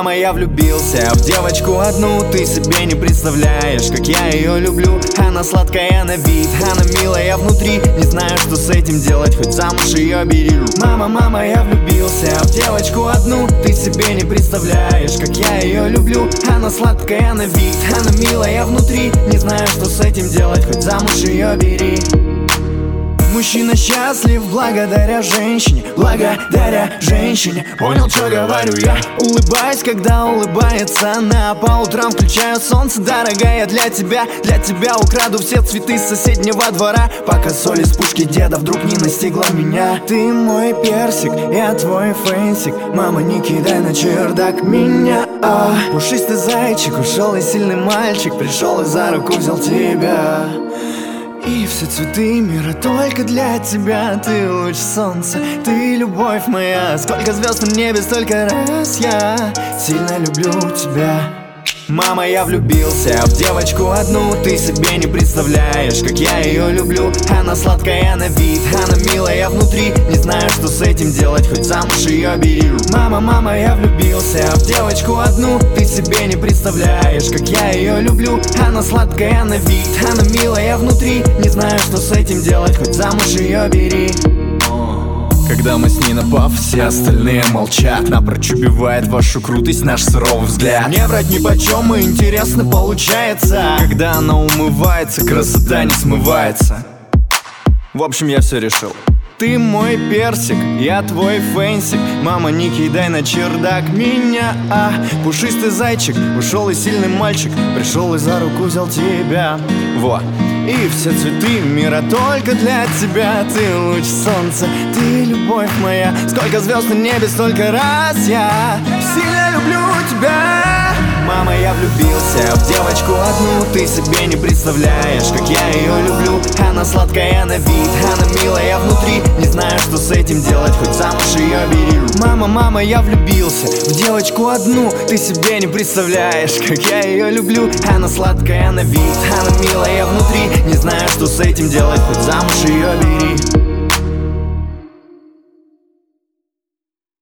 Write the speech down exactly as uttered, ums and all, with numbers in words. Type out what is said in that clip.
Мама, я влюбился в девочку одну. Ты себе не представляешь, как я ее люблю. Она сладкая на вид, она милая внутри. Не знаю, что с этим делать, хоть замуж ее бери. Мама, мама, я влюбился в девочку одну. Ты себе не представляешь, как я ее люблю. Она сладкая на вид, она милая внутри. Не знаю, что с этим делать, хоть замуж ее бери. Мужчина счастлив благодаря женщине, благодаря женщине. Понял, что говорю я? Улыбаюсь, когда улыбается она. По утрам включаю солнце, дорогая, для тебя. Для тебя украду все цветы с соседнего двора, пока соль из пушки деда вдруг не настигла меня. Ты мой персик, я твой фэнсик. Мама, не кидай на чердак меня. а, Пушистый зайчик, ушел и сильный мальчик пришел и за руку взял тебя. И все цветы мира только для тебя. Ты луч солнца, ты любовь моя. Сколько звезд на небе, столько раз я сильно люблю тебя. Мама, я влюбился в девочку одну. Ты себе не представляешь, как я ее люблю. Она сладкая на вид, она милая внутри. Не знаю, что с этим делать, хоть замуж ее бери. Мама, мама, я влюбился в девочку одну. Ты себе не представляешь, как я ее люблю. Она сладкая на вид, она милая внутри. Не знаю, что с этим делать, хоть замуж ее бери. Когда мы с ней на паф, все остальные молчат. Напрочь убивает вашу крутость наш суровый взгляд. Не врать ни почем, и интересно получается. Когда она умывается, красота не смывается. В общем, я все решил. Ты мой персик, я твой фэнсик. Мама, не кидай на чердак меня. а, Пушистый зайчик, ушел и сильный мальчик пришел и за руку взял тебя. Вот. И все цветы мира только для тебя. Ты луч солнца, ты любовь моя. Сколько звезд на небе, столько раз я сильно люблю тебя. Мама, я влюбился в девочку одну. Ты себе не представляешь, как я ее люблю. Она сладкая на вид, она милая внутри. Не знаю, что с этим делать, хоть замуж ее бери. Мама, мама, я влюбился в девочку одну. Ты себе не представляешь, как я ее люблю. Она сладкая на вид, она милая внутри. Не знаю, что с этим делать, хоть замуж ее бери.